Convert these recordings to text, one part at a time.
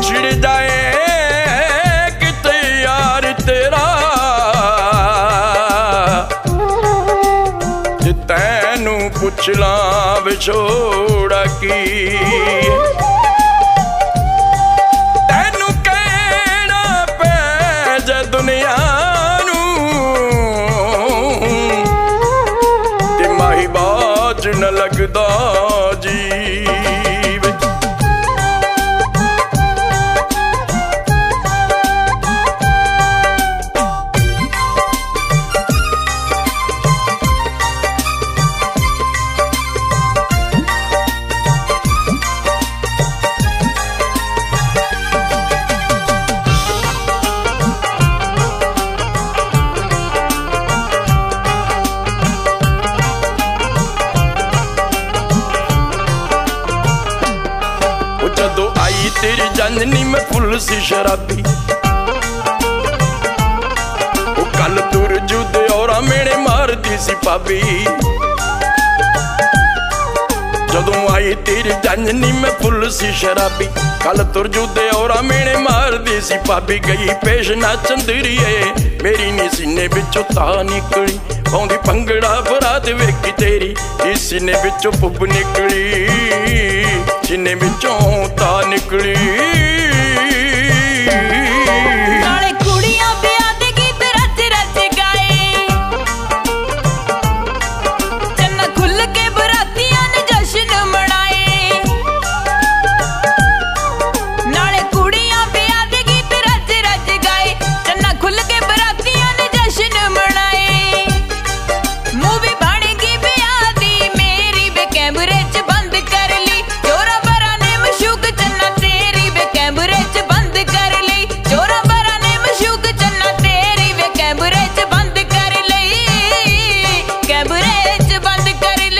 छिड़ जाए किते यार तेरा, जे तैनू पुछ ला विछोड़ा की, तैनू कहना पै जे दुनिया नू ते माही बाज न लगदा जीव। जदों आई तेरी जाननी में फुल सी शराबी, वो कल तुर जुदे और मेरे मारती सी भाभी। जदों आई तेरी जाननी में फुल सी शराबी, कल तुर जुदे और मेरे मारती सी भाभी। गई पेश ना चंदरिए मेरी नी सीने बिचों ता निकली, पाउंदी भंगड़ा बरात वेखी तेरी इस सीने बिचों पुब निकली, सीने बिचों ता निकली। नाले कुड़ियां ब्याह दे गीत रच रच गाए, चन्ना खुल के बरातियां ने जश्न मनाए। नाले कुड़ियां ब्याह दे गीत रच रच गाए, चन्ना खुल के बरातियां ने जश्न मनाए। मूवी बनेगी ब्याह दी मेरी बे कैमरे च बंद कर ली, चोरा बरा ने मशूक चन्ना तेरी बे कैमरे च बंद कर ली, चोरा बरा ने मशूक चन्ना तेरी बे कैमरे च बंद कर ली, कैमरे च बंद कर ली।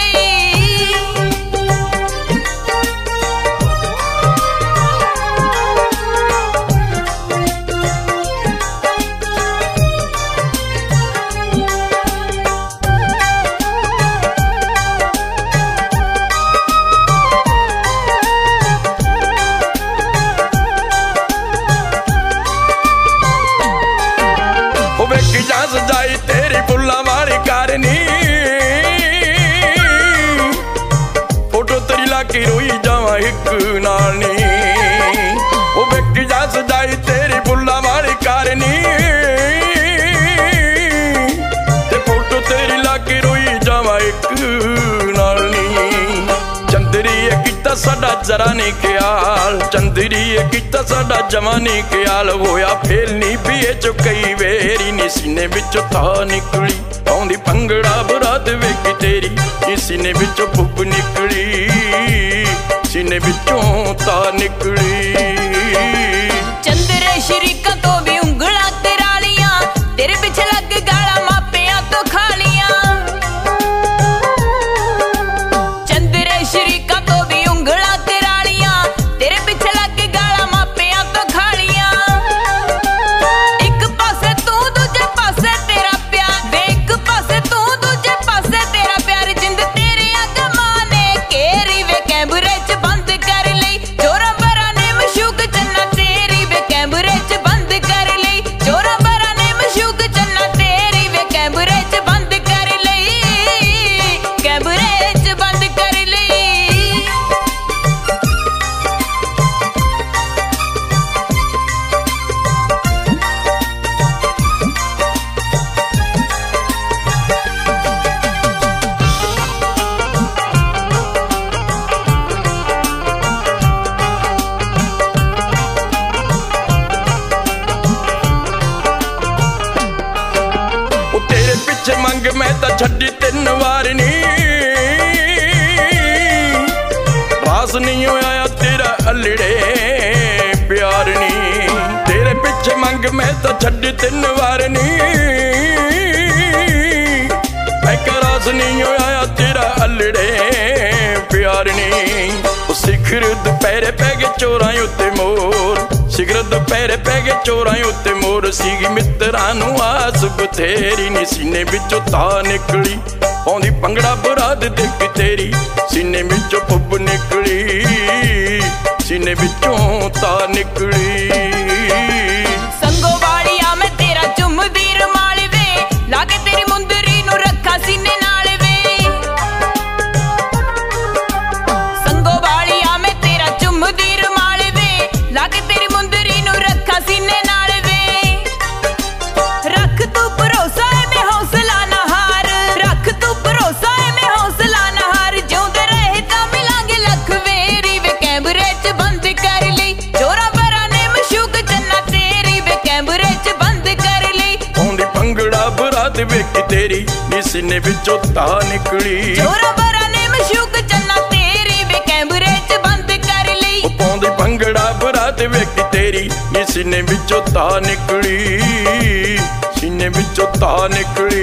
वेख जा सजाई तेरी फुल्ला वाली कारनी, फोटो तेरी लाके रोई जावा एक नाल नी। ओ वेख जा सजाई तेरी फुल्ला वाली कारनी, ते फोटो तेरी लाके रोई जावा एक नाल नी। चंदरी किता साडा जरा नहीं ख्याल, चंदरी किता साडा जमा नहीं ख्याल, होया फेल नी पिए चो कई वेरी नी सीने बिचों ता निकली, आउंदी भंगड़ा बरात वेखी तेरी नी सीने बिचों पुब निकली, सीने बिचों ता निकली। चंदरे शरीका तो भी उंगला करालियां, तेरे पिछे लग गाला मापियां तो खालियां। चंदरे शरीका तो भी उंगला करालियां, तेरे पिछे लग गाला मापियां तो खालियां। एक पासे तू दूजे पासे तेरा प्यार, वे एक पासे तू दूजे पासे तेरा प्यार, जिंद तेरे अगमां ने केरी वे कैमरे च बंद कर ली, चोरा बरा ने मशूक चन्ना तेरी वे कैमरे च बंद कर ली, चोरा बरा ने मशूक चन्ना तेरी वे कैमरे च बंद कर ली, कैमरे च बंद कर ली। ओ तेरे पिछे मंग मैं ता छड्डी 3 वार नी, रास नहीं होया तेरा अल्लड़े प्यार नी। तेरे पिछे मंग मैं ता छड्डी 3 वार नी, मैं रास नहीं होया तेरा अल्लड़े प्यार नी। सिखर दुपहरे पै गए चोरां उत्ते मोर, सिखर दुपहरे पै गए चोरां उत्ते मोर, सीगी मित्रां नूं आस बथेरी नी सीने विचों ता निकली, पाउंदी भंगड़ा बरात देख तेरी सीने विचों पुब निकली, सीने सीने विचों ता निकली। संगो वालिया मैं तेरा चुमदी रुमाल वे, लाके तेरी मुंदरी नू रखा सीने नाल वे। संगो वालिया मैं तेरा चुमदी रुमाल वे, लाके तेरी मुंदरी नू रखा सीने नाल वे। रख तू भरोसा है मैं हौसला ना हार, रख तू भरोसा है मैं हौसला ना हार। जिउंदे रहे तां मिलांगे लख वेरी वे, कैमरे च बंद कर लई जोरा बरा ने मशूक चन्ना तेरी वे, कैमरे च बंद कर लई। पाउंदी भंगड़ा बरात वेखी तेरी नी सीने विचों ता निकली। जोरा बरा ने मशूक चन्ना तेरी वे, कैमरे च बंद कर लई। पाउंदी भंगड़ा बरात वेखी तेरी नी सीने विचों ता निकली, सीने विचों ता निकली।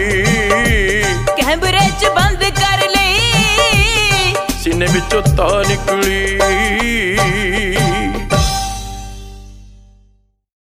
कैमरे च बंद कर लई, सीने विचों ता निकली।